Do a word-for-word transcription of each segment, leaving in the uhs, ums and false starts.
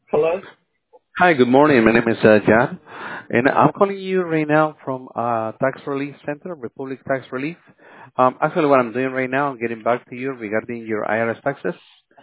Hello? Hi, good morning. My name is uh, John, and I'm calling you right now from uh, Tax Relief Center, Republic Tax Relief. Um, actually, what I'm doing right now, I'm getting back to you regarding your I R S taxes,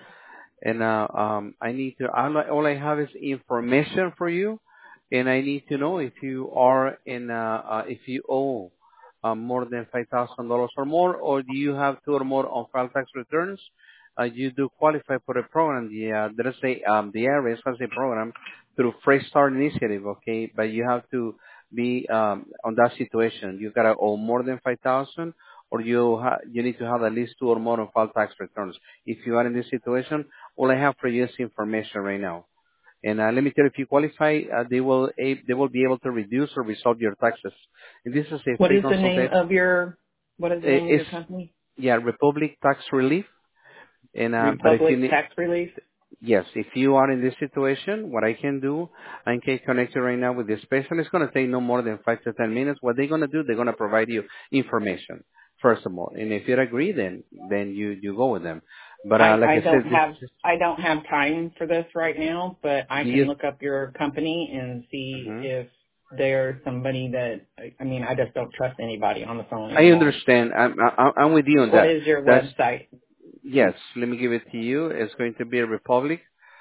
and uh, um, I need to. All I, all I have is information for you, and I need to know if you are in, uh, uh, if you owe uh, more than five thousand dollars or more, or do you have two or more on-file tax returns? Uh, you do qualify for a program. The uh, let's say um, the I R S has a program through Fresh Start Initiative, okay? But you have to be um, on that situation. You gotta owe more than five thousand, or you ha- you need to have at least two or more on-file tax returns. If you are in this situation, all I have for you is information right now. And uh, let me tell you, if you qualify, uh, they will a- they will be able to reduce or resolve your taxes. And this is a What free is the name consultation. of your what is the name of It's your company? yeah, Republic Tax Relief. And uh, but if you Republic need, Tax Relief? yes, if you are in this situation, what I can do, I can connect you right now with the specialist. It's going to take no more than five to ten minutes. What they're going to do, they're going to provide you information first of all, and if you agree, then then you you go with them. But I, uh, like I I said, don't this have is I don't have time for this right now, but I do can you? look up your company and see Mhm. if there's somebody that I I mean I just don't trust anybody on the phone I anymore. understand. I'm I, I'm with you on What that. is your That's website? yes. Let me give it to you. It's going to be a Republic.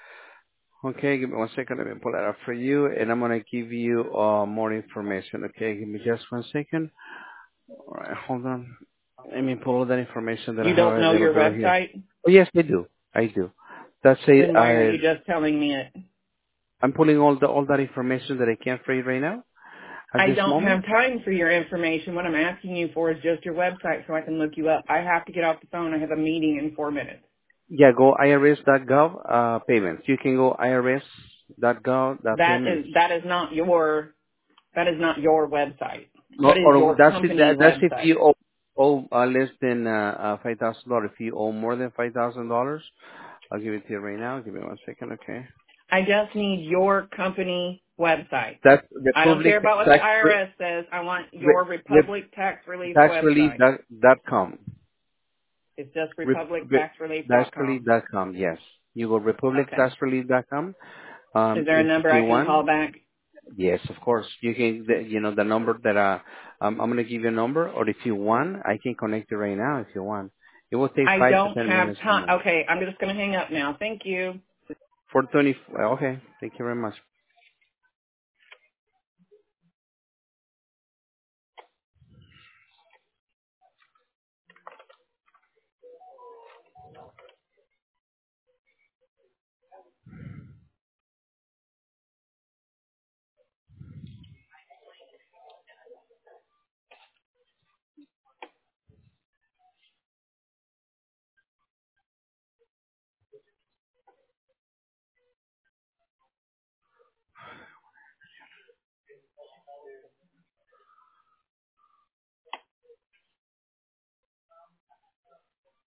Okay, give me one second. Let me pull that up for you, and I'm gonna give you uh, more information. Okay, give me just one second. All right, hold on. Let me pull all that information that I You have don't know your available here. website? Oh, yes, I do. I do. That's a. Then why aren't I, you just telling me it? I'm pulling all the all that information that I can for you right now at I this don't moment. have time for your information. What I'm asking you for is just your website so I can look you up. I have to get off the phone. I have a meeting in four minutes. Yeah, go I R S dot gov uh, payments. You can go I R S dot gov That payments. is that is not your that is not your website. What Or, is or your that's if company that, that's if website? you owe, owe uh, less than uh, uh, five thousand dollars. If you owe more than five thousand dollars, I'll give it to you right now. Give me one second, okay? I just need your company website. That's I don't Republic care about what the Tax I R Re- S says. I want Re- your Re- Republic Tax Relief Tax Relief website. dot dot com. It's just Re- republic Re- tax relief Tax dot Relief com. dot com. Yes, you go Republic Okay. Tax Relief dot com. Um, Is there a if number you I can want, call back? yes, of course. You can, the, you know, the number that uh, um, I'm gonna give you a number, or if you want, I can connect you right now if you want. It will take I five to don't ten have minutes or time. more. Okay, I'm just going to hang up now. Thank you. four twenty. Okay. Thank you very much.